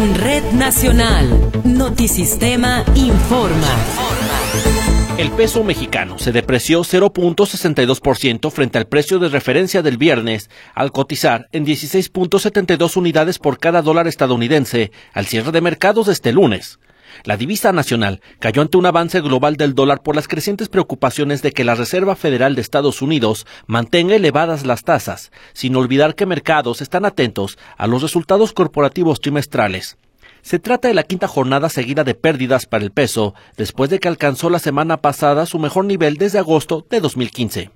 En Red Nacional, Notisistema informa. El peso mexicano se depreció 0.62% frente al precio de referencia del viernes, al cotizar en 16.72 unidades por cada dólar estadounidense al cierre de mercados de este lunes. La divisa nacional cayó ante un avance global del dólar por las crecientes preocupaciones de que la Reserva Federal de Estados Unidos mantenga elevadas las tasas, sin olvidar que mercados están atentos a los resultados corporativos trimestrales. Se trata de la quinta jornada seguida de pérdidas para el peso, después de que alcanzó la semana pasada su mejor nivel desde agosto de 2015.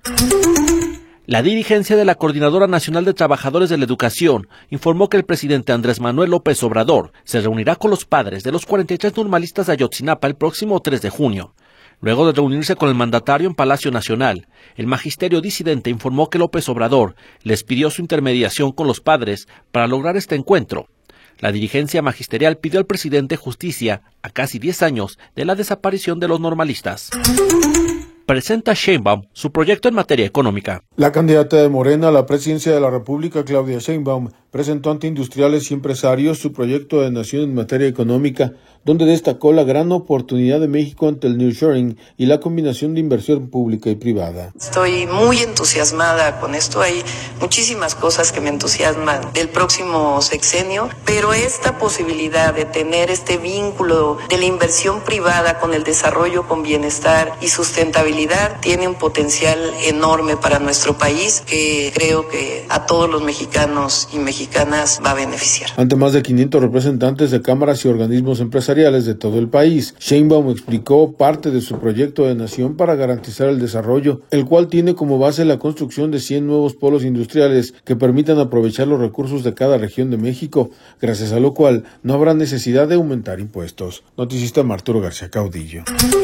La dirigencia de la Coordinadora Nacional de Trabajadores de la Educación informó que el presidente Andrés Manuel López Obrador se reunirá con los padres de los 43 normalistas de Ayotzinapa el próximo 3 de junio. Luego de reunirse con el mandatario en Palacio Nacional, el magisterio disidente informó que López Obrador les pidió su intermediación con los padres para lograr este encuentro. La dirigencia magisterial pidió al presidente justicia a casi 10 años de la desaparición de los normalistas. Presenta Sheinbaum su proyecto en materia económica. La candidata de Morena a la presidencia de la República, Claudia Sheinbaum, presentó ante industriales y empresarios su proyecto de nación en materia económica, donde destacó la gran oportunidad de México ante el nearshoring y la combinación de inversión pública y privada. Estoy muy entusiasmada con esto, hay muchísimas cosas que me entusiasman del próximo sexenio, pero esta posibilidad de tener este vínculo de la inversión privada con el desarrollo con bienestar y sustentabilidad tiene un potencial enorme para nuestro país que creo que a todos los mexicanos y mexicanas va a beneficiar. Ante más de 500 representantes de cámaras y organismos empresariales de todo el país, Sheinbaum explicó parte de su proyecto de nación para garantizar el desarrollo, el cual tiene como base la construcción de 100 nuevos polos industriales que permitan aprovechar los recursos de cada región de México, gracias a lo cual no habrá necesidad de aumentar impuestos. Noticista Arturo García Caudillo.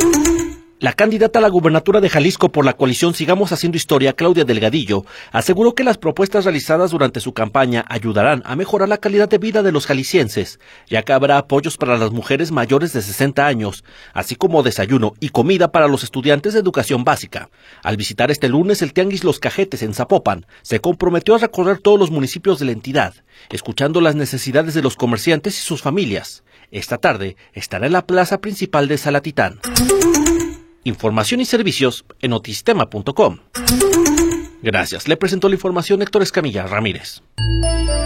La candidata a la gubernatura de Jalisco por la coalición Sigamos Haciendo Historia, Claudia Delgadillo, aseguró que las propuestas realizadas durante su campaña ayudarán a mejorar la calidad de vida de los jaliscienses, ya que habrá apoyos para las mujeres mayores de 60 años, así como desayuno y comida para los estudiantes de educación básica. Al visitar este lunes el Tianguis Los Cajetes en Zapopan, se comprometió a recorrer todos los municipios de la entidad, escuchando las necesidades de los comerciantes y sus familias. Esta tarde estará en la plaza principal de Salatitán. Información y servicios en notisistema.com. Gracias. Le presentó la información Héctor Escamilla Ramírez.